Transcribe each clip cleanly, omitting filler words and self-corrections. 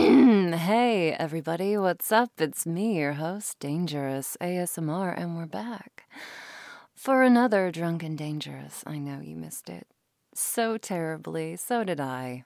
Hey, everybody, what's up? It's me, your host, Dangerous ASMR, and we're back for another Drunken Dangerous. I know you missed it so terribly, so did I.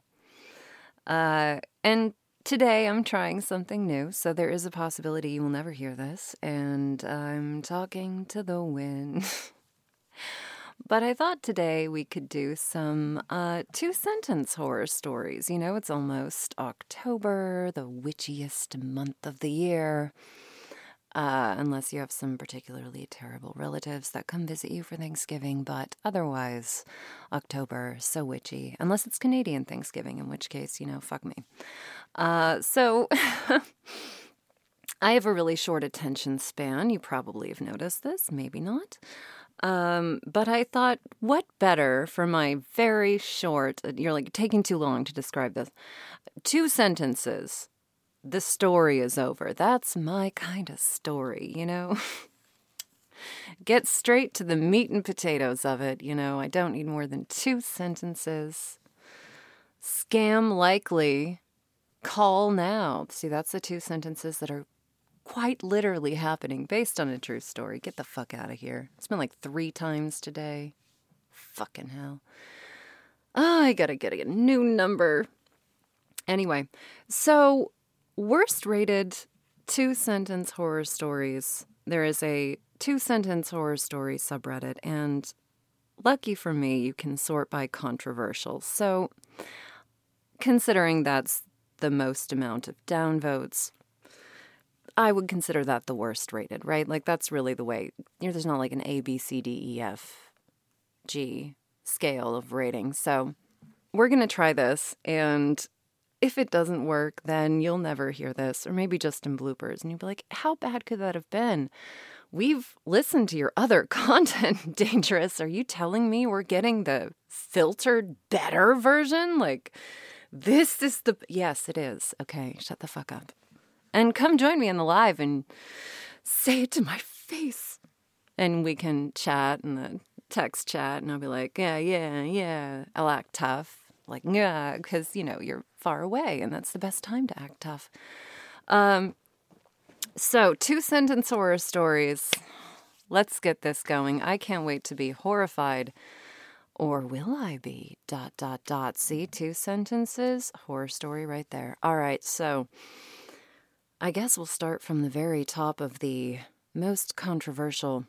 And today I'm trying something new, so there is a possibility you will never hear this, and I'm talking to the wind. But I thought today we could do some two-sentence horror stories. You know, it's almost October, the witchiest month of the year. Unless you have some particularly terrible relatives that come visit you for Thanksgiving. But otherwise, October, so witchy. Unless it's Canadian Thanksgiving, in which case, fuck me. So I have a really short attention span. You probably have noticed this, maybe not. But I thought, what better for my very short, you're like taking too long to describe this, 2 sentences, the story is over. That's my kind of story, Get straight to the meat and potatoes of it, I don't need more than 2 sentences. Scam likely, call now. See, that's the 2 sentences that are quite literally happening based on a true story. Get the fuck out of here. It's been like 3 times today. Fucking hell. Oh, I gotta get a new number. Anyway, so worst rated 2-sentence horror stories. There is a 2-sentence horror story subreddit, and lucky for me, you can sort by controversial. So considering that's the most amount of downvotes, I would consider that the worst rated, right? Like, that's really the way. There's not like an A, B, C, D, E, F, G scale of rating. So we're going to try this. And if it doesn't work, then you'll never hear this, or maybe just in bloopers. And you'll be like, how bad could that have been? We've listened to your other content, Dangerous. Are you telling me we're getting the filtered better version? Like, this is the... Yes, it is. Okay, shut the fuck up. And come join me in the live and say it to my face. And we can chat in the text chat, and I'll be like, yeah. I'll act tough. Like, yeah, because, you're far away, and that's the best time to act tough. So, 2-sentence horror stories. Let's get this going. I can't wait to be horrified. Or will I be? ... See, 2 sentences, horror story right there. All right, so... I guess we'll start from the very top of the most controversial.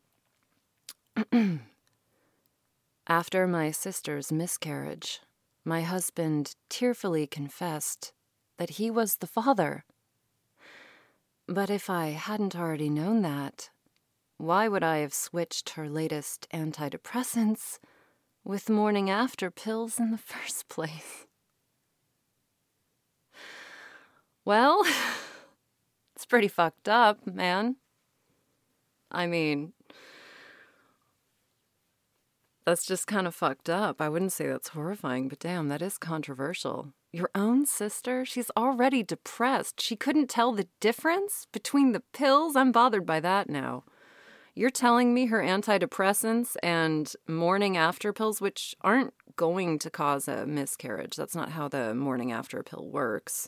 After my sister's miscarriage, my husband tearfully confessed that he was the father. But if I hadn't already known that, why would I have switched her latest antidepressants with morning after pills in the first place? Well... It's pretty fucked up, man. I mean, that's just kind of fucked up. I wouldn't say that's horrifying, but damn, that is controversial. Your own sister? She's already depressed. She couldn't tell the difference between the pills? I'm bothered by that now. You're telling me her antidepressants and morning after pills, which aren't going to cause a miscarriage. That's not how the morning after pill works.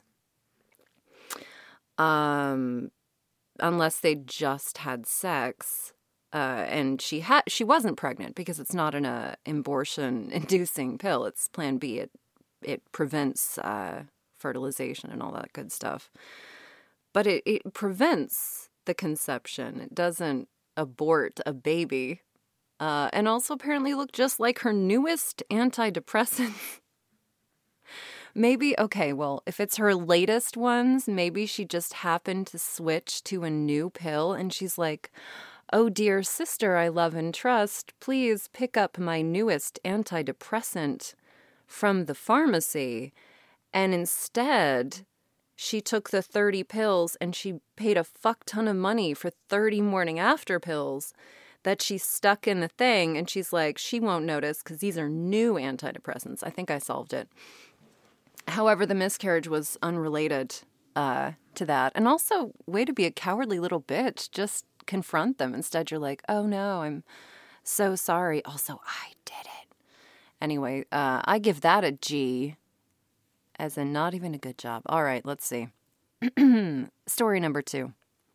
Unless they just had sex, and she wasn't pregnant because it's not an abortion-inducing pill. It's Plan B. It prevents fertilization and all that good stuff. But it prevents the conception. It doesn't abort a baby. And also apparently look just like her newest antidepressant. Maybe, okay, well, if it's her latest ones, maybe she just happened to switch to a new pill and she's like, oh, dear sister I love and trust, please pick up my newest antidepressant from the pharmacy. And instead, she took the 30 pills and she paid a fuck ton of money for 30 morning after pills that she stuck in the thing. And she's like, she won't notice because these are new antidepressants. I think I solved it. However, the miscarriage was unrelated to that. And also, way to be a cowardly little bitch. Just confront them. Instead, you're like, oh no, I'm so sorry. Also, I did it. Anyway, I give that a G. As in, not even a good job. All right, let's see. Story number 2.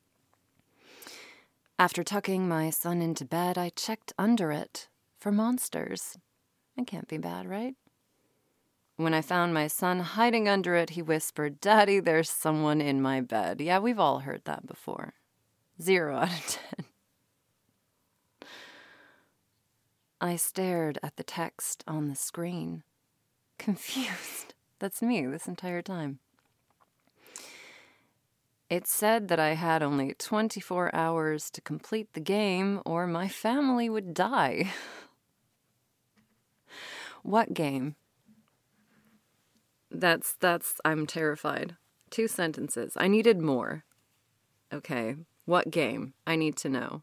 After tucking my son into bed, I checked under it for monsters. It can't be bad, right? When I found my son hiding under it, he whispered, "Daddy, there's someone in my bed." Yeah, we've all heard that before. 0 out of 10. I stared at the text on the screen, confused. That's me this entire time. It said that I had only 24 hours to complete the game or my family would die. What game? I'm terrified. 2 sentences. I needed more. Okay, what game? I need to know.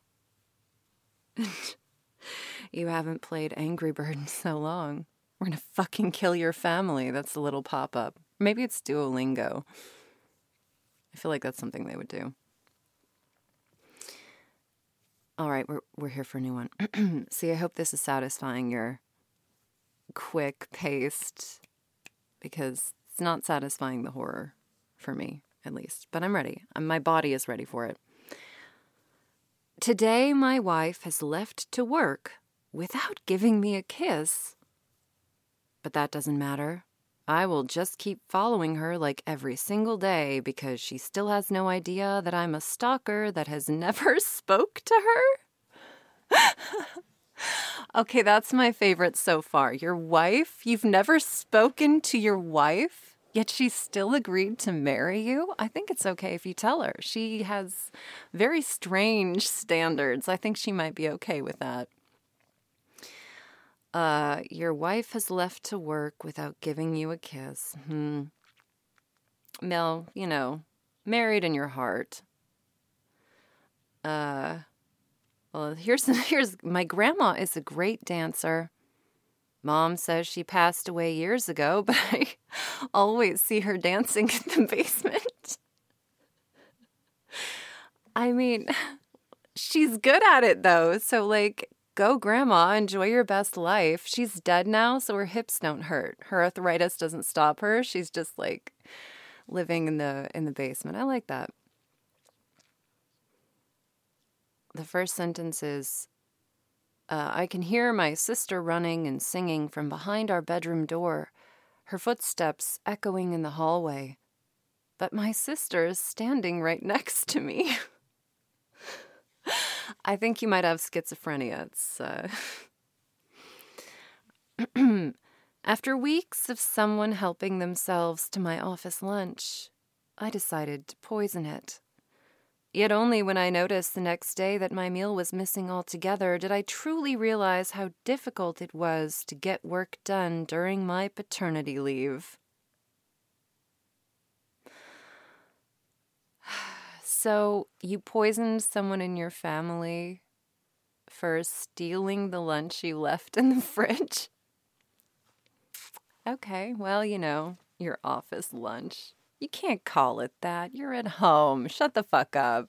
You haven't played Angry Bird in so long. We're gonna fucking kill your family. That's the little pop-up. Maybe it's Duolingo. I feel like that's something they would do. All right, we're here for a new one. See, I hope this is satisfying your quick-paced, because it's not satisfying the horror for me, at least. But I'm ready. My body is ready for it. Today, my wife has left to work without giving me a kiss. But that doesn't matter. I will just keep following her like every single day because she still has no idea that I'm a stalker that has never spoke to her. Okay, that's my favorite so far. Your wife? You've never spoken to your wife, yet she still agreed to marry you? I think it's okay if you tell her. She has very strange standards. I think she might be okay with that. Your wife has left to work without giving you a kiss. Mel, married in your heart. Well, here's my grandma is a great dancer. Mom says she passed away years ago, but I always see her dancing in the basement. I mean, she's good at it though, so go grandma, enjoy your best life. She's dead now, so her hips don't hurt. Her arthritis doesn't stop her. She's just living in the basement. I like that. The first sentence is, I can hear my sister running and singing from behind our bedroom door, her footsteps echoing in the hallway. But my sister is standing right next to me. I think you might have schizophrenia. It's After weeks of someone helping themselves to my office lunch, I decided to poison it. Yet only when I noticed the next day that my meal was missing altogether did I truly realize how difficult it was to get work done during my paternity leave. So, you poisoned someone in your family for stealing the lunch you left in the fridge? Okay, well, your office lunch. You can't call it that. You're at home. Shut the fuck up.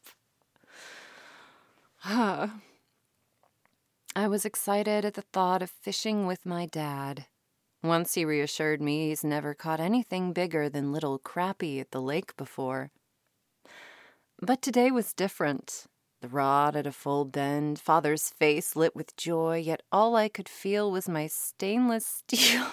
I was excited at the thought of fishing with my dad. Once he reassured me he's never caught anything bigger than little crappie at the lake before. But today was different. The rod at a full bend, Father's face lit with joy, yet all I could feel was my stainless steel...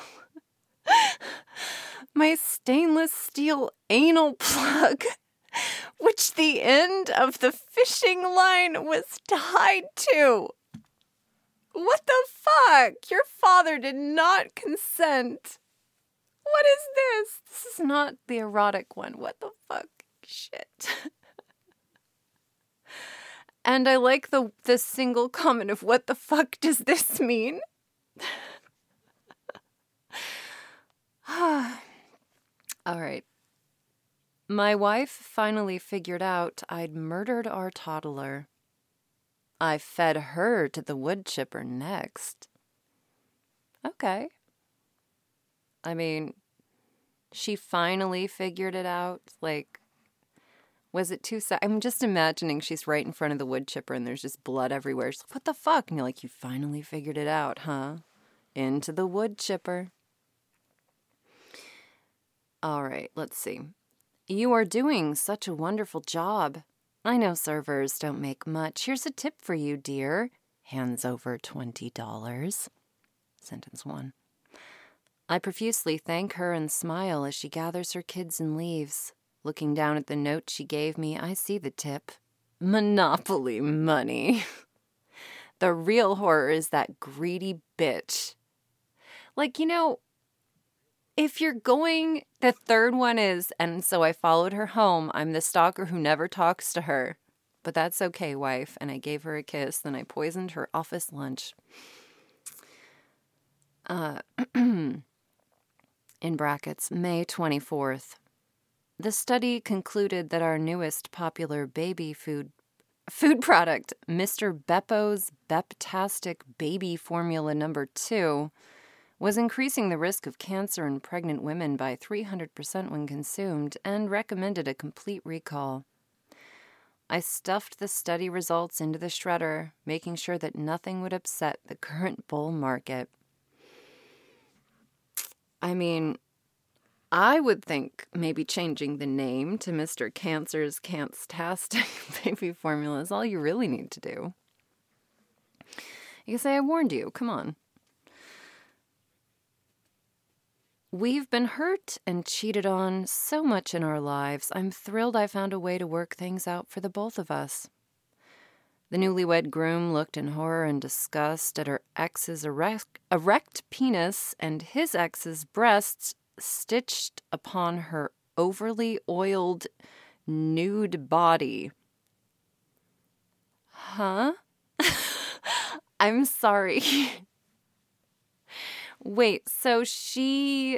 my stainless steel anal plug, which the end of the fishing line was tied to. What the fuck? Your father did not consent. What is this? This is not the erotic one. What the fuck? Shit. And I like the single comment of what the fuck does this mean? All right. My wife finally figured out I'd murdered our toddler. I fed her to the wood chipper next. Okay. I mean, she finally figured it out. Was it too sad? I'm just imagining she's right in front of the wood chipper and there's just blood everywhere. She's like, what the fuck? And you're like, you finally figured it out, huh? Into the wood chipper. All right, let's see. You are doing such a wonderful job. I know servers don't make much. Here's a tip for you, dear. Hands over $20. Sentence 1. I profusely thank her and smile as she gathers her kids and leaves. Looking down at the note she gave me, I see the tip. Monopoly money. The real horror is that greedy bitch. Like, if you're going, the third one is, and so I followed her home. I'm the stalker who never talks to her. But that's okay, wife. And I gave her a kiss, then I poisoned her office lunch. In brackets, May 24th. The study concluded that our newest popular baby food product, Mr. Beppo's Beptastic Baby Formula No. 2, was increasing the risk of cancer in pregnant women by 300% when consumed and recommended a complete recall. I stuffed the study results into the shredder, making sure that nothing would upset the current bull market. I mean, I would think maybe changing the name to Mr. Cancer's Cancetastic Baby Formula is all you really need to do. You can say, I warned you. Come on. We've been hurt and cheated on so much in our lives. I'm thrilled I found a way to work things out for the both of us. The newlywed groom looked in horror and disgust at her ex's erect penis and his ex's breasts stitched upon her overly oiled, nude body. Huh? I'm sorry. Wait, so she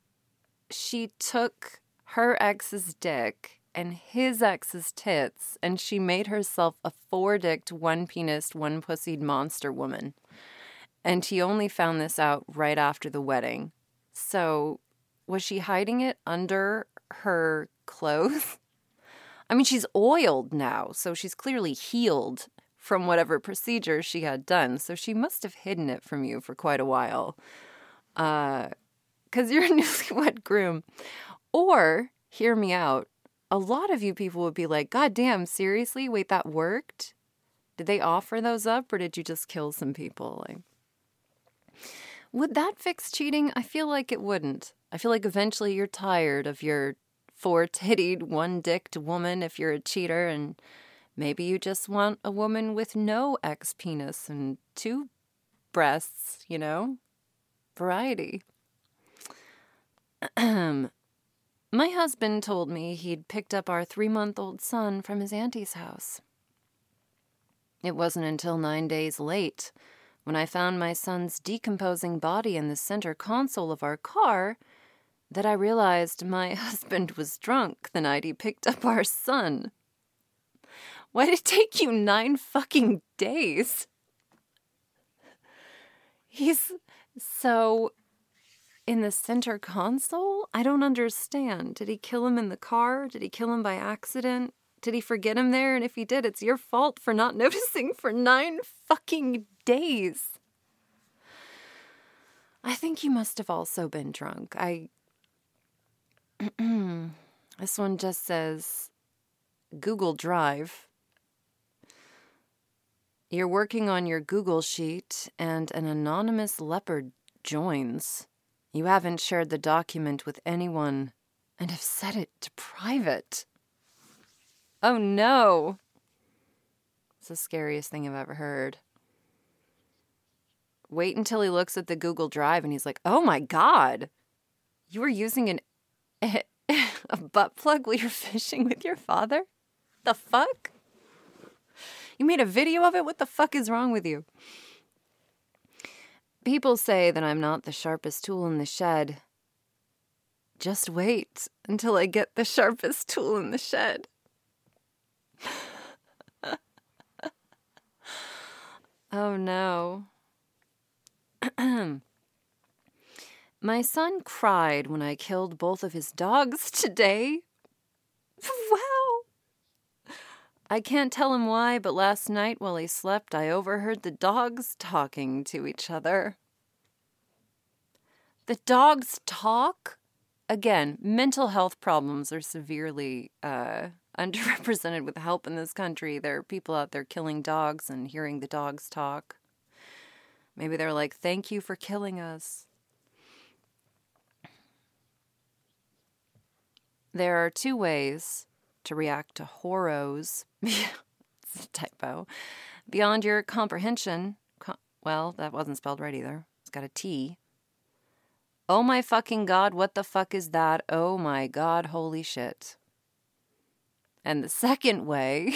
took her ex's dick and his ex's tits, and she made herself a 4-dicked, 1-penised, 1-pussied monster woman. And he only found this out right after the wedding. So, was she hiding it under her clothes? I mean, she's oiled now, so she's clearly healed from whatever procedure she had done. So she must have hidden it from you for quite a while. Because you're a newlywed groom. Or, hear me out, a lot of you people would be like, God damn, seriously? Wait, that worked? Did they offer those up, or did you just kill some people? Like, would that fix cheating? I feel like it wouldn't. I feel like eventually you're tired of your 4-tittied, 1-dicked woman if you're a cheater, and maybe you just want a woman with no ex-penis and 2 breasts, Variety. My husband told me he'd picked up our 3-month-old son from his auntie's house. It wasn't until 9 days late, when I found my son's decomposing body in the center console of our car, that I realized my husband was drunk the night he picked up our son. Why did it take you 9 fucking days? He's so in the center console? I don't understand. Did he kill him in the car? Did he kill him by accident? Did he forget him there? And if he did, it's your fault for not noticing for 9 fucking days. I think you must have also been drunk. This one just says Google Drive. You're working on your Google sheet and an anonymous leopard joins. You haven't shared the document with anyone and have set it to private. Oh no. It's the scariest thing I've ever heard. Wait until he looks at the Google Drive and he's like, oh my God, you were using a butt plug while you're fishing with your father? The fuck? You made a video of it? What the fuck is wrong with you? People say that I'm not the sharpest tool in the shed. Just wait until I get the sharpest tool in the shed. Oh no. My son cried when I killed both of his dogs today. Wow. I can't tell him why, but last night while he slept, I overheard the dogs talking to each other. The dogs talk? again, mental health problems are severely underrepresented with help in this country. There are people out there killing dogs and hearing the dogs talk. Maybe they're like, thank you for killing us. There are 2 ways to react to horrors. It's a typo. Beyond your comprehension. Well, that wasn't spelled right either. It's got a T. Oh my fucking God, what the fuck is that? Oh my God, holy shit. And the second way,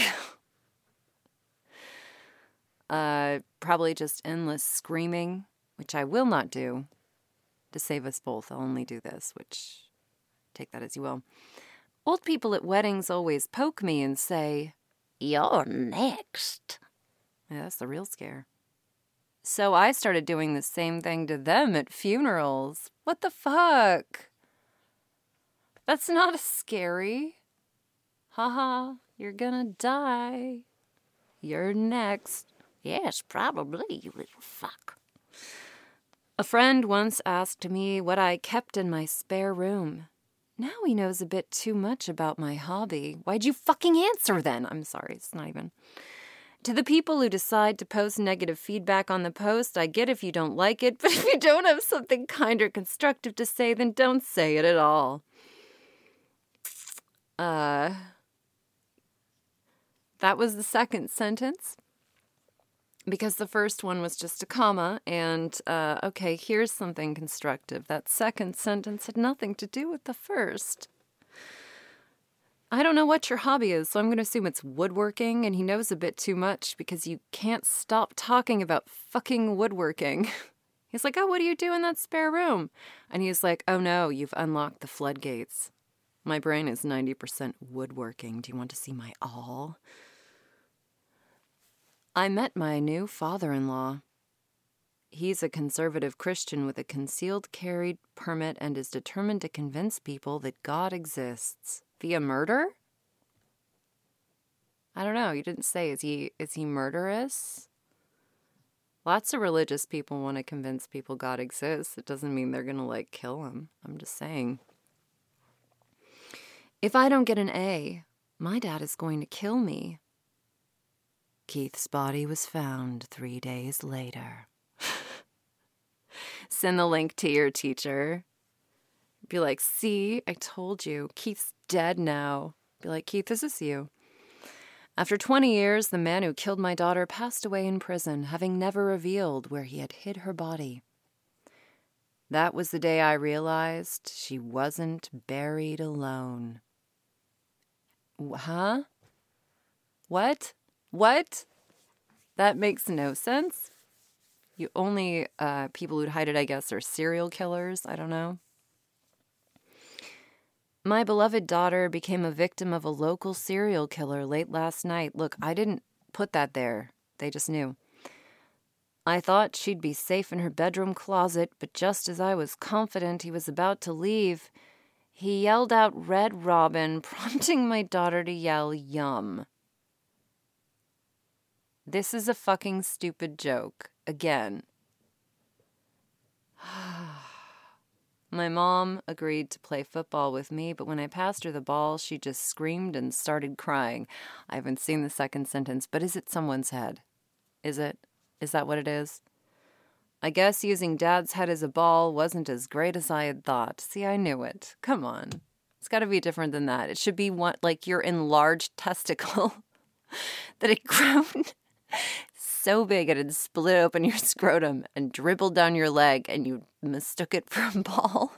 probably just endless screaming, which I will not do to save us both. I'll only do this, which take that as you will. Old people at weddings always poke me and say, "You're next." Yeah, that's the real scare. So I started doing the same thing to them at funerals. What the fuck? That's not scary. Haha, you're gonna die. You're next. Yes, probably, you little fuck. A friend once asked me what I kept in my spare room. Now he knows a bit too much about my hobby. Why'd you fucking answer then? I'm sorry, it's not even... To the people who decide to post negative feedback on the post, I get if you don't like it, but if you don't have something kind or constructive to say, then don't say it at all. That was the second sentence, because the first one was just a comma, and, okay, here's something constructive. That second sentence had nothing to do with the first. I don't know what your hobby is, so I'm going to assume it's woodworking, and he knows a bit too much because you can't stop talking about fucking woodworking. He's like, oh, what do you do in that spare room? And he's like, oh no, you've unlocked the floodgates. My brain is 90% woodworking. Do you want to see my all? I met my new father-in-law. He's a conservative Christian with a concealed carry permit and is determined to convince people that God exists. Via murder? I don't know. You didn't say. Is he murderous? Lots of religious people want to convince people God exists. It doesn't mean they're going to, kill him. I'm just saying. If I don't get an A, my dad is going to kill me. Keith's body was found 3 days later. Send the link to your teacher. Be like, see, I told you. Keith's dead now. Be like, Keith, this is you. After 20 years, the man who killed my daughter passed away in prison, having never revealed where he had hid her body. That was the day I realized she wasn't buried alone. Huh? What? What? That makes no sense. You only people who'd hide it, I guess, are serial killers. I don't know. My beloved daughter became a victim of a local serial killer late last night. Look, I didn't put that there. They just knew. I thought she'd be safe in her bedroom closet, but just as I was confident he was about to leave, he yelled out Red Robin, prompting my daughter to yell yum. This is a fucking stupid joke. Again. My mom agreed to play football with me, but when I passed her the ball, she just screamed and started crying. I haven't seen the second sentence, but is it someone's head? Is it? Is that what it is? I guess using Dad's head as a ball wasn't as great as I had thought. See, I knew it. Come on. It's got to be different than that. It should be like your enlarged testicle that had grown so big it had split open your scrotum and dribbled down your leg and you mistook it for a ball.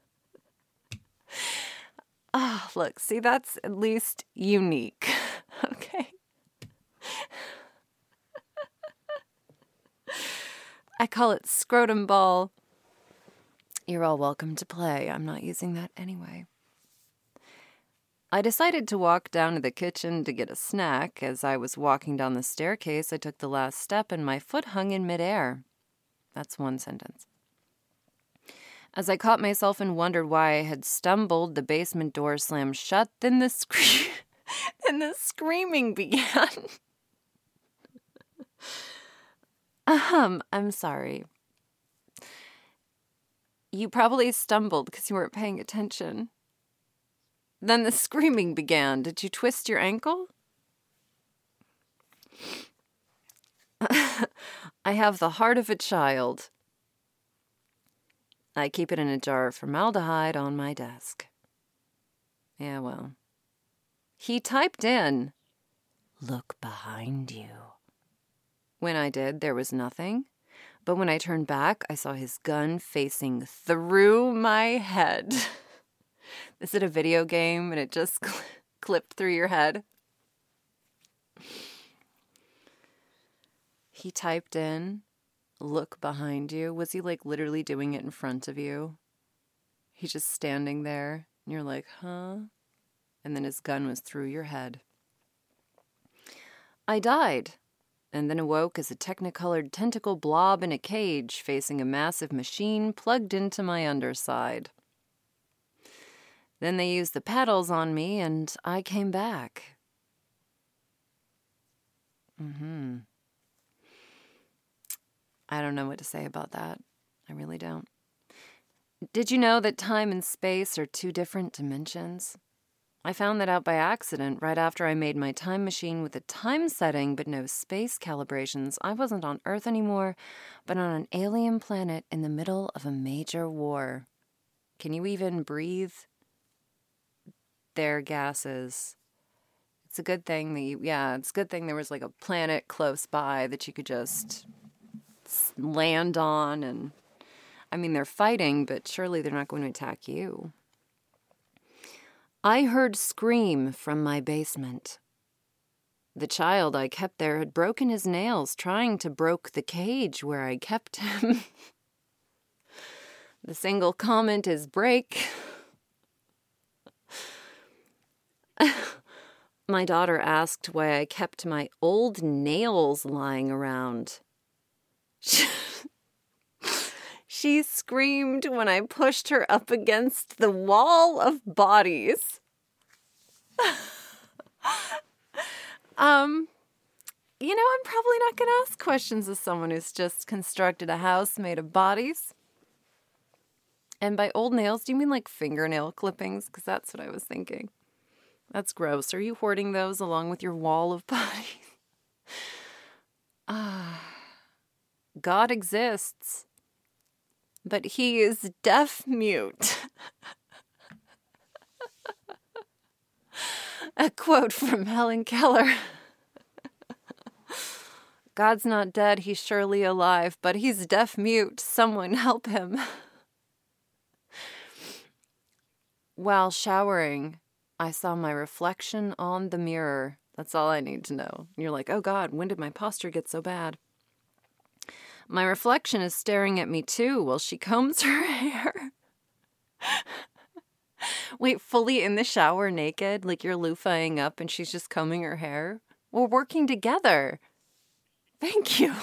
Ah, oh, look, see, that's at least unique. Okay. I call it scrotum ball. You're all welcome to play. I'm not using that anyway. I decided to walk down to the kitchen to get a snack. As I was walking down the staircase, I took the last step and my foot hung in midair. That's one sentence. As I caught myself and wondered why I had stumbled, the basement door slammed shut. Then the screaming began. I'm sorry. You probably stumbled because you weren't paying attention. Then the screaming began. Did you twist your ankle? I have the heart of a child. I keep it in a jar of formaldehyde on my desk. Yeah, well. He typed in, "Look behind you." When I did, there was nothing. But when I turned back, I saw his gun facing through my head. Is it a video game and it just clipped through your head? He typed in, "Look behind you." Was he like literally doing it in front of you? He's just standing there and you're like, huh? And then his gun was through your head. I died and then awoke as a technicolored tentacle blob in a cage facing a massive machine plugged into my underside. Then they used the paddles on me and I came back. I don't know what to say about that. I really don't. Did you know that time and space are two different dimensions? I found that out by accident right after I made my time machine with a time setting but no space calibrations. I wasn't on Earth anymore, but on an alien planet in the middle of a major war. Can you even breathe their gases? It's a good thing it's a good thing there was like a planet close by that you could just land on. And I mean, they're fighting, but surely they're not going to attack you. I heard scream from my basement. The child I kept there had broken his nails trying to broke the cage where I kept him. The single comment is break. My daughter asked why I kept my old nails lying around. She screamed when I pushed her up against the wall of bodies. I'm probably not going to ask questions of someone who's just constructed a house made of bodies. And by old nails, do you mean like fingernail clippings? Because that's what I was thinking. That's gross. Are you hoarding those along with your wall of bodies? God exists, but he is deaf-mute. A quote from Helen Keller. God's not dead, he's surely alive, but he's deaf-mute. Someone help him. While showering, I saw my reflection on the mirror. That's all I need to know. And you're like, oh God, when did my posture get so bad? My reflection is staring at me too while she combs her hair. Wait, fully in the shower naked, like you're loofahing up and she's just combing her hair? We're working together. Thank you.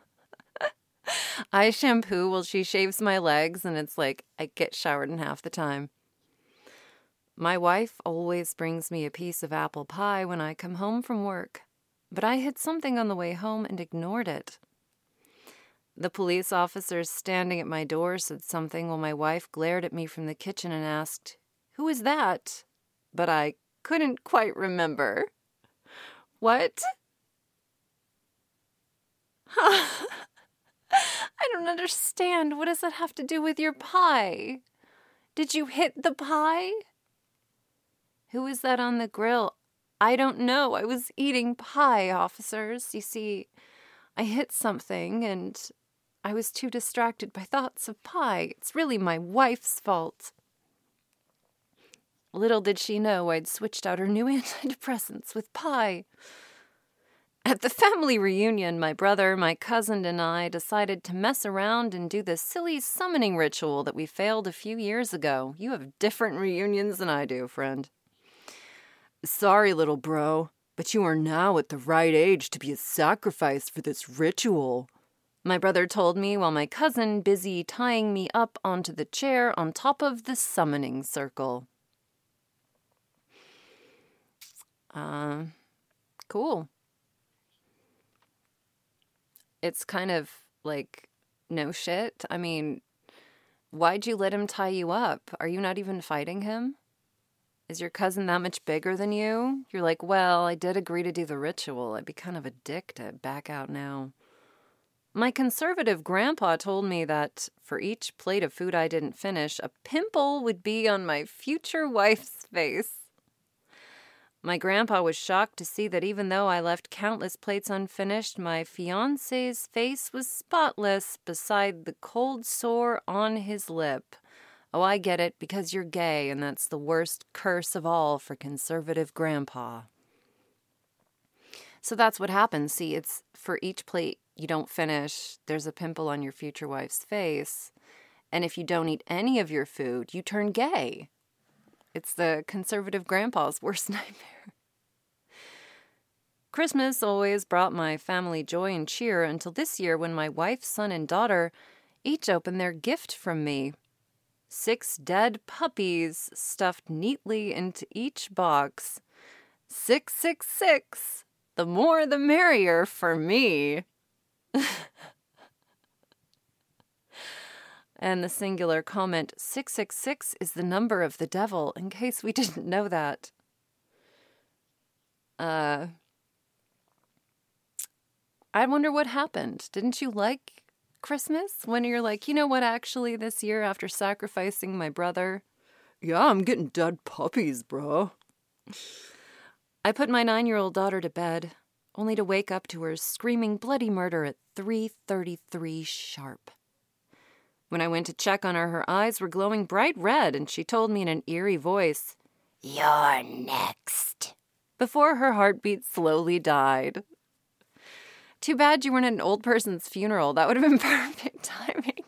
I shampoo while she shaves my legs, and it's like I get showered in half the time. My wife always brings me a piece of apple pie when I come home from work, but I hid something on the way home and ignored it. The police officer standing at my door said something while my wife glared at me from the kitchen and asked, "Who is that?" But I couldn't quite remember. What? I don't understand. What does that have to do with your pie? Did you hit the pie? Who is that on the grill? I don't know. I was eating pie, officers. You see, I hit something and I was too distracted by thoughts of pie. It's really my wife's fault. Little did she know I'd switched out her new antidepressants with pie. At the family reunion, my brother, my cousin, and I decided to mess around and do the silly summoning ritual that we failed a few years ago. You have different reunions than I do, friend. Sorry, little bro, but you are now at the right age to be a sacrifice for this ritual, my brother told me while my cousin busy tying me up onto the chair on top of the summoning circle. Cool. It's kind of like no shit. I mean, Why'd you let him tie you up? Are you not even fighting him? Is your cousin that much bigger than you? You're like, well, I did agree to do the ritual. I'd be kind of a dick to back out now. My conservative grandpa told me that for each plate of food I didn't finish, a pimple would be on my future wife's face. My grandpa was shocked to see that even though I left countless plates unfinished, my fiancé's face was spotless beside the cold sore on his lip. Oh, I get it, because you're gay, and that's the worst curse of all for conservative grandpa. So that's what happens. See, it's for each plate you don't finish, there's a pimple on your future wife's face. And if you don't eat any of your food, you turn gay. It's the conservative grandpa's worst nightmare. Christmas always brought my family joy and cheer until this year when my wife, son, and daughter each opened their gift from me. 6 dead puppies stuffed neatly into each box. 666. The more the merrier for me. And the singular comment, 666 is the number of the devil, in case we didn't know that. I wonder what happened. Didn't you like Christmas? When you're like, you know what, actually, this year, after sacrificing my brother, yeah, I'm getting dead puppies, bro. I put my 9-year-old daughter to bed, only to wake up to her screaming bloody murder at 3:33 sharp. When I went to check on her eyes were glowing bright red, and she told me in an eerie voice, "You're next," before her heartbeat slowly died. Too bad you weren't at an old person's funeral. That would have been perfect timing.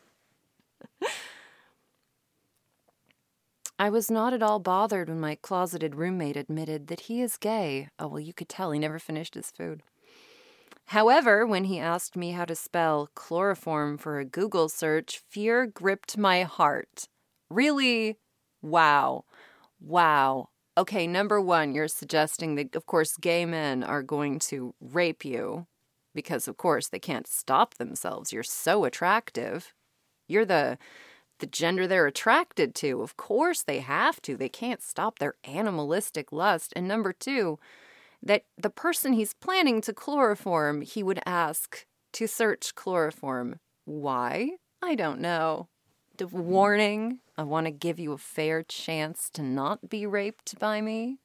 I was not at all bothered when my closeted roommate admitted that he is gay. Oh, well, you could tell he never finished his food. However, when he asked me how to spell chloroform for a Google search, fear gripped my heart. Really? Wow. Wow. Okay, number one, you're suggesting that, of course, gay men are going to rape you because, of course, they can't stop themselves. You're so attractive. You're the gender they're attracted to. Of course they have to. They can't stop their animalistic lust. And number two, that the person he's planning to chloroform, he would ask to search chloroform. Why? I don't know. Warning, I want to give you a fair chance to not be raped by me.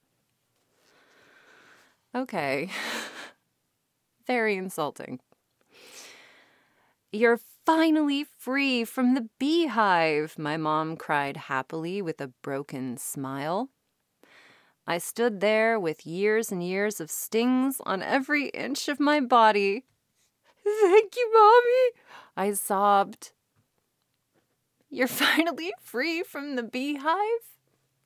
Okay. Very insulting. You're finally free from the beehive, my mom cried happily with a broken smile. I stood there with years and years of stings on every inch of my body. Thank you, Mommy, I sobbed. You're finally free from the beehive?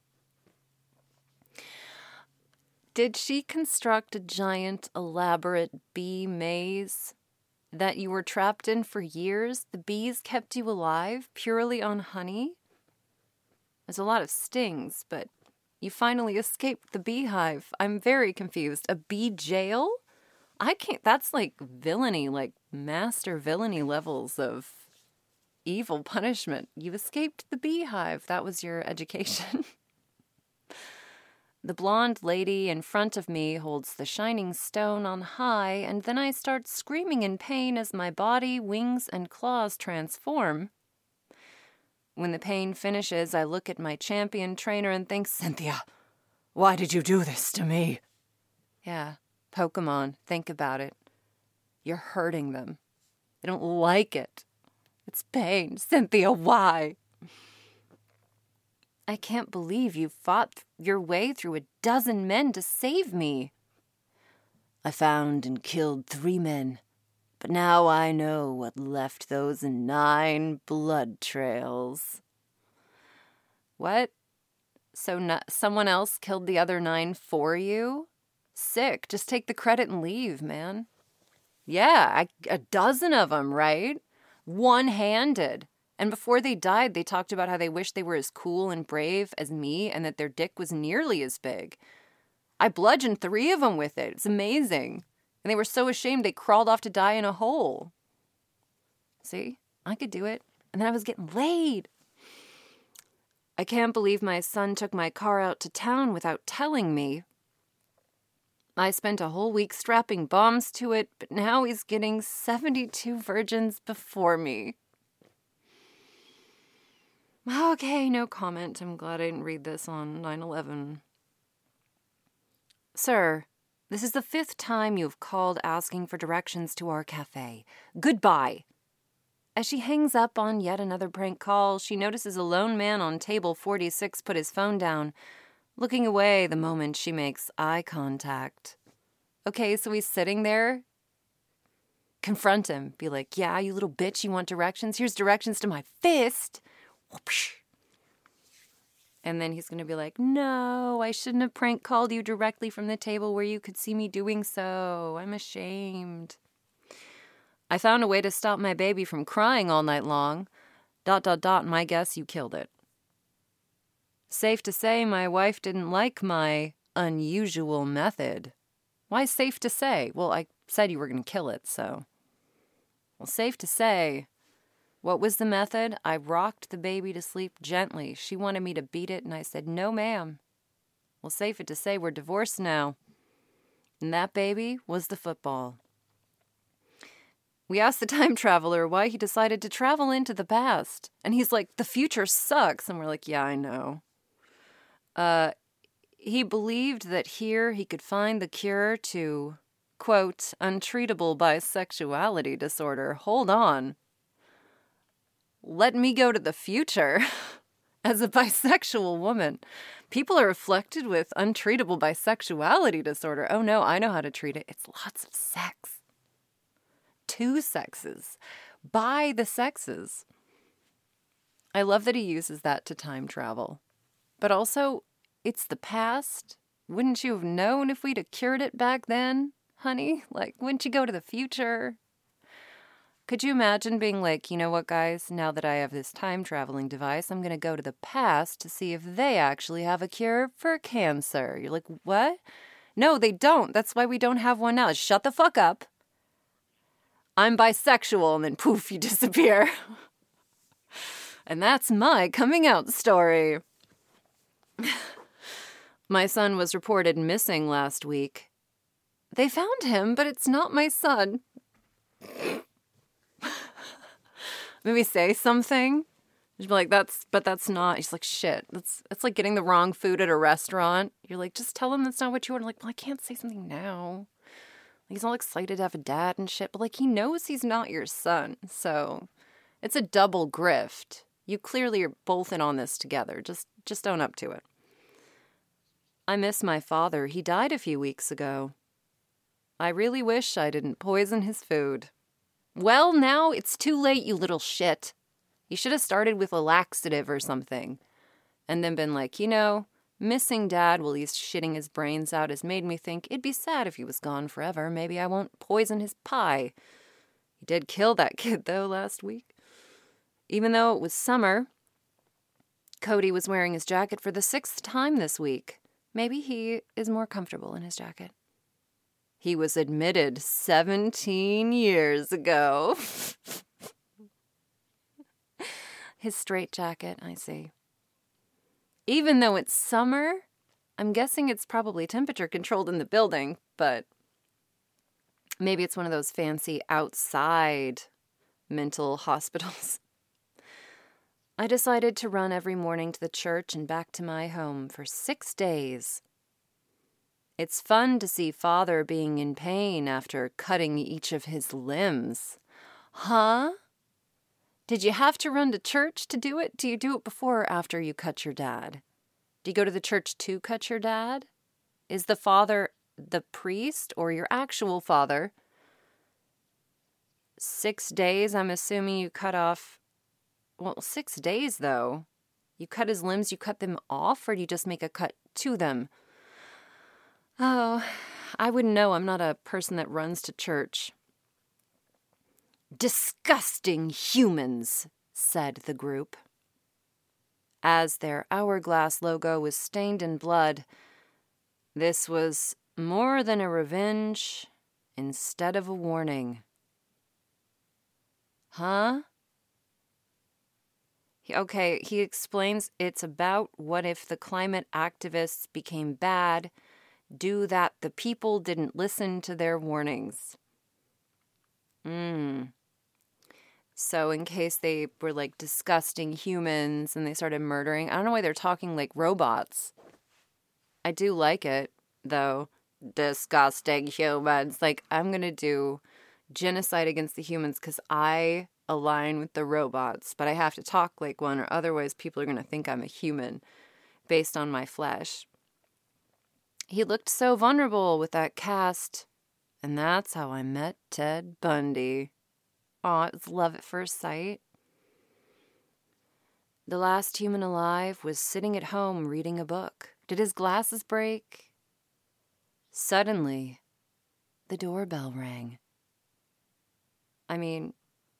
Did she construct a giant, elaborate bee maze that you were trapped in for years? The bees kept you alive purely on honey? There's a lot of stings, but you finally escaped the beehive. I'm very confused. A bee jail? I can't. That's like villainy, like master villainy levels of evil punishment. You escaped the beehive. That was your education. The blonde lady in front of me holds the shining stone on high, and then I start screaming in pain as my body, wings, and claws transform. When the pain finishes, I look at my champion trainer and think, Cynthia, why did you do this to me? Yeah, Pokemon, think about it. You're hurting them. They don't like it. It's pain. Cynthia, why? I can't believe you fought your way through a dozen men to save me. I found and killed 3 men. But now I know what left those 9 blood trails. What? So someone else killed the other 9 for you? Sick. Just take the credit and leave, man. Yeah, a dozen of them, right? One-handed. And before they died, they talked about how they wished they were as cool and brave as me and that their dick was nearly as big. I bludgeoned 3 of them with it. It's amazing. And they were so ashamed they crawled off to die in a hole. See? I could do it. And then I was getting laid. I can't believe my son took my car out to town without telling me. I spent a whole week strapping bombs to it, but now he's getting 72 virgins before me. Okay, no comment. I'm glad I didn't read this on 9/11. Sir, this is the 5th time you've called asking for directions to our cafe. Goodbye. As she hangs up on yet another prank call, she notices a lone man on table 46 put his phone down, looking away the moment she makes eye contact. Okay, so he's sitting there. Confront him. Be like, yeah, you little bitch, you want directions? Here's directions to my fist. Whoopsh. And then he's going to be like, no, I shouldn't have prank called you directly from the table where you could see me doing so. I'm ashamed. I found a way to stop my baby from crying all night long. ... My guess, you killed it. Safe to say my wife didn't like my unusual method. Why safe to say? Well, I said you were going to kill it, so. Well, safe to say. What was the method? I rocked the baby to sleep gently. She wanted me to beat it, and I said, no, ma'am. Well, safe to say we're divorced now. And that baby was the football. We asked the time traveler why he decided to travel into the past. And he's like, the future sucks. And we're like, yeah, I know. He believed that here he could find the cure to, quote, untreatable bisexuality disorder. Hold on. Let me go to the future. As a bisexual woman, people are afflicted with untreatable bisexuality disorder. Oh no, I know how to treat it. It's lots of sex. 2 sexes. By the sexes. I love that he uses that to time travel. But also, it's the past. Wouldn't you have known if we'd have cured it back then, honey? Like, wouldn't you go to the future? Could you imagine being like, you know what, guys? Now that I have this time traveling device, I'm going to go to the past to see if they actually have a cure for cancer. You're like, what? No, they don't. That's why we don't have one now. Shut the fuck up. I'm bisexual, and then poof, you disappear. And that's my coming out story. My son was reported missing last week. They found him, but it's not my son. Maybe say something. Just be like, that's not. He's like, shit. It's like getting the wrong food at a restaurant. You're like, just tell him that's not what you ordered. Like, well, I can't say something now. He's all excited to have a dad and shit, but like he knows he's not your son. So it's a double grift. You clearly are both in on this together. Just own up to it. I miss my father. He died a few weeks ago. I really wish I didn't poison his food. Well, now it's too late, you little shit. You should have started with a laxative or something. And then been like, you know, missing Dad while he's shitting his brains out has made me think it'd be sad if he was gone forever. Maybe I won't poison his pie. He did kill that kid, though, last week. Even though it was summer, Cody was wearing his jacket for the 6th time this week. Maybe he is more comfortable in his jacket. He was admitted 17 years ago. His straitjacket, I see. Even though it's summer, I'm guessing it's probably temperature controlled in the building, but maybe it's one of those fancy outside mental hospitals. I decided to run every morning to the church and back to my home for 6 days. It's fun to see Father being in pain after cutting each of his limbs. Huh? Did you have to run to church to do it? Do you do it before or after you cut your dad? Do you go to the church to cut your dad? Is the father the priest or your actual father? 6 days, I'm assuming you cut off. Well, 6 days, though. You cut his limbs, you cut them off, or do you just make a cut to them? Oh, I wouldn't know. I'm not a person that runs to church. Disgusting humans, said the group. As their hourglass logo was stained in blood, this was more than a revenge instead of a warning. Huh? He explains it's about what if the climate activists became bad, due that the people didn't listen to their warnings. So in case they were like disgusting humans and they started murdering, I don't know why they're talking like robots. I do like it, though. Disgusting humans. Like, I'm going to do genocide against the humans because I align with the robots, but I have to talk like one, or otherwise people are going to think I'm a human based on my flesh. He looked so vulnerable with that cast, and that's how I met Ted Bundy. Aw, it was love at first sight. The last human alive was sitting at home reading a book. Did his glasses break? Suddenly, the doorbell rang. I mean,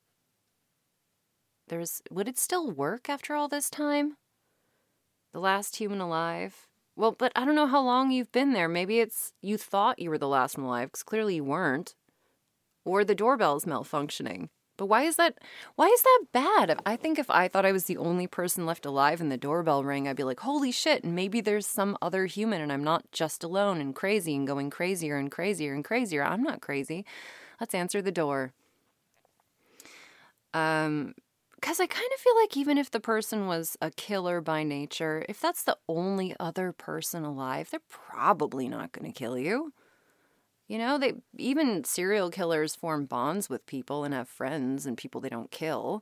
would it still work after all this time? The last human alive? Well, but I don't know how long you've been there. Maybe you thought you were the last one alive, because clearly you weren't. Or the doorbell's malfunctioning. But why is that bad? I think if I thought I was the only person left alive and the doorbell rang, I'd be like, holy shit, and maybe there's some other human and I'm not just alone and crazy and going crazier and crazier and crazier. I'm not crazy. Let's answer the door. Because I kind of feel like even if the person was a killer by nature, if that's the only other person alive, they're probably not going to kill you. You know, even serial killers form bonds with people and have friends and people they don't kill.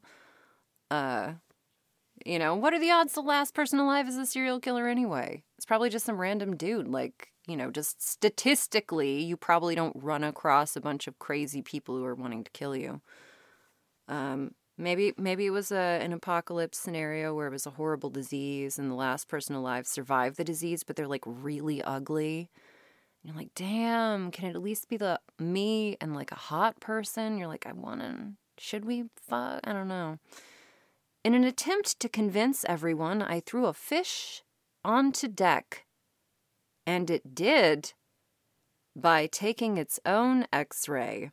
You know, what are the odds the last person alive is a serial killer anyway? It's probably just some random dude. Like, you know, just statistically, you probably don't run across a bunch of crazy people who are wanting to kill you. Maybe it was an apocalypse scenario where it was a horrible disease and the last person alive survived the disease, but they're like really ugly. And you're like, damn, can it at least be me and like a hot person? You're like, should we fuck? I don't know. In an attempt to convince everyone, I threw a fish onto deck. And it did by taking its own x-ray.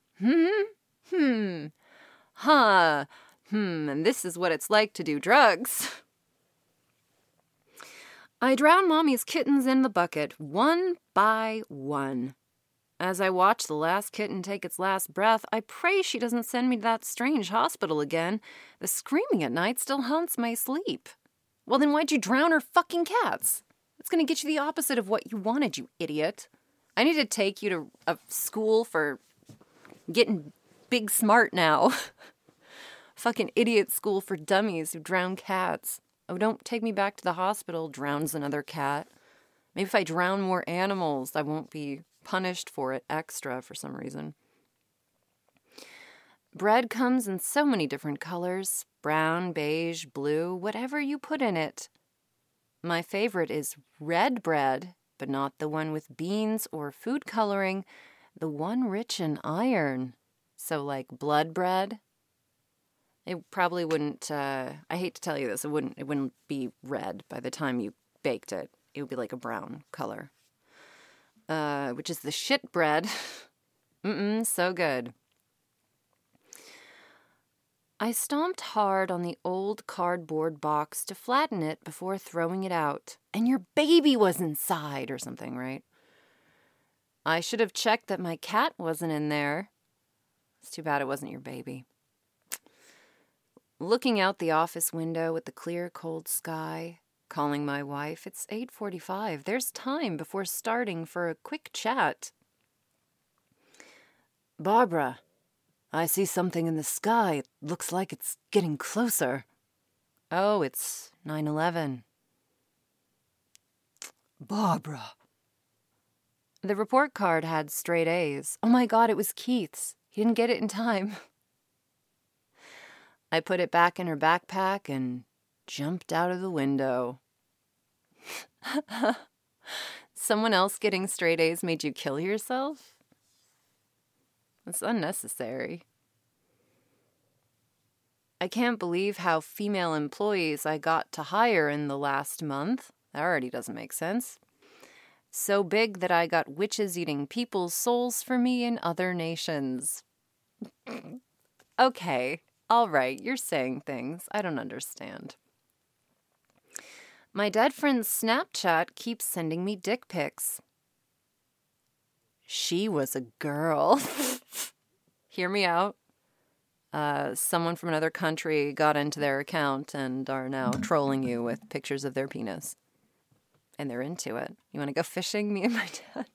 And this is what it's like to do drugs. I drown Mommy's kittens in the bucket, one by one. As I watch the last kitten take its last breath, I pray she doesn't send me to that strange hospital again. The screaming at night still haunts my sleep. Well, then why'd you drown her fucking cats? It's gonna get you the opposite of what you wanted, you idiot. I need to take you to a school for getting big smart now. Fucking idiot school for dummies who drown cats. Oh, don't take me back to the hospital, drowns another cat. Maybe if I drown more animals, I won't be punished for it extra for some reason. Bread comes in so many different colors. Brown, beige, blue, whatever you put in it. My favorite is red bread, but not the one with beans or food coloring. The one rich in iron. So like blood bread. It probably wouldn't, I hate to tell you this, it wouldn't be red by the time you baked it. It would be like a brown color. Which is the shit bread. So good. I stomped hard on the old cardboard box to flatten it before throwing it out. And your baby was inside or something, right? I should have checked that my cat wasn't in there. It's too bad it wasn't your baby. Looking out the office window at the clear, cold sky, calling my wife. It's 8:45. There's time before starting for a quick chat. Barbara, I see something in the sky. It looks like it's getting closer. Oh, it's 9/11. Barbara. The report card had straight A's. Oh my God, it was Keith's. He didn't get it in time. I put it back in her backpack and jumped out of the window. Someone else getting straight A's made you kill yourself? That's unnecessary. I can't believe how female employees I got to hire in the last month. That already doesn't make sense. So big that I got witches eating people's souls for me in other nations. Okay, All right, you're saying things. I don't understand. My dead friend's Snapchat keeps sending me dick pics. She was a girl. Hear me out. Someone from another country got into their account and are now trolling you with pictures of their penis. And they're into it. You want to go fishing, me and my dad?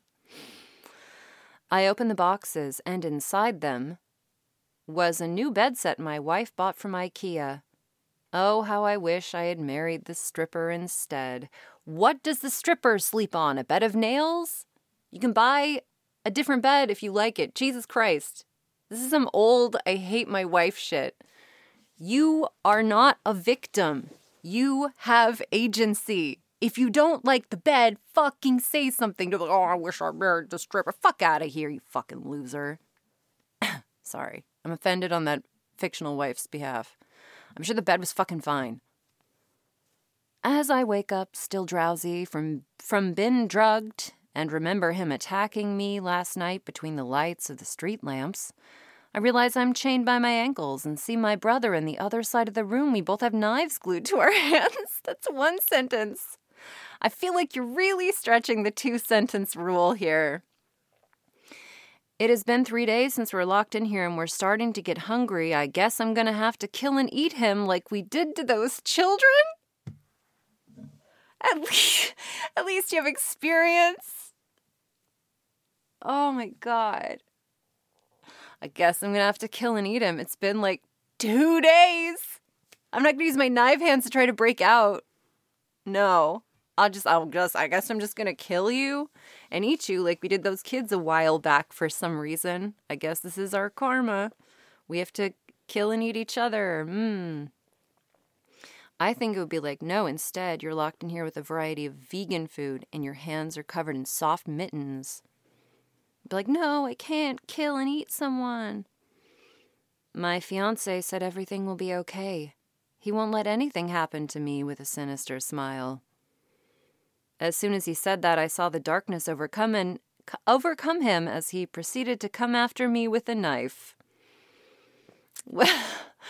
I opened the boxes, and inside them was a new bed set my wife bought from IKEA. Oh, how I wish I had married the stripper instead. What does the stripper sleep on? A bed of nails? You can buy a different bed if you like it. Jesus Christ. This is some old, I hate my wife shit. You are not a victim. You have agency. If you don't like the bed, fucking say something to the, oh, I wish I married the stripper. Fuck out of here, you fucking loser. Sorry. I'm offended on that fictional wife's behalf. I'm sure the bed was fucking fine. As I wake up, still drowsy from being drugged, and remember him attacking me last night between the lights of the street lamps, I realize I'm chained by my ankles and see my brother in the other side of the room. We both have knives glued to our hands. That's one sentence. I feel like you're really stretching the 2-sentence rule here. It has been 3 days since we're locked in here and we're starting to get hungry. I guess I'm going to have to kill and eat him like we did to those children? At least you have experience. Oh my God. I guess I'm going to have to kill and eat him. It's been like 2 days. I'm not going to use my knife hands to try to break out. No. I guess I'm just going to kill you and eat you like we did those kids a while back for some reason. I guess this is our karma. We have to kill and eat each other. I think it would be like, no, instead, you're locked in here with a variety of vegan food and your hands are covered in soft mittens. Be like, no, I can't kill and eat someone. My fiancé said everything will be okay. He won't let anything happen to me, with a sinister smile. As soon as he said that, I saw the darkness overcome him as he proceeded to come after me with a knife. Well,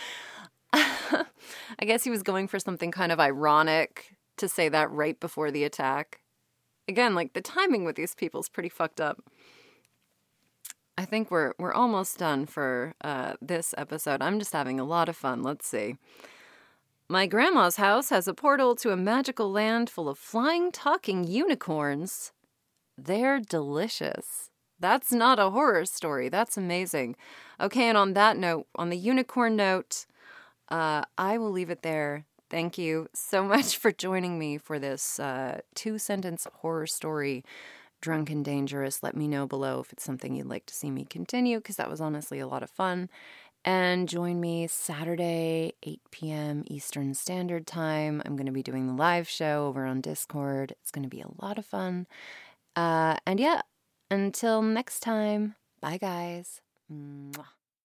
I guess he was going for something kind of ironic to say that right before the attack. Again, like, the timing with these people is pretty fucked up. I think we're almost done for this episode. I'm just having a lot of fun. Let's see. My grandma's house has a portal to a magical land full of flying, talking unicorns. They're delicious. That's not a horror story. That's amazing. Okay, and on that note, on the unicorn note, I will leave it there. Thank you so much for joining me for this 2-sentence horror story, Drunk and Dangerous. Let me know below if it's something you'd like to see me continue, because that was honestly a lot of fun. And join me Saturday, 8 p.m. Eastern Standard Time. I'm going to be doing the live show over on Discord. It's going to be a lot of fun. And yeah, until next time, bye guys. Mwah.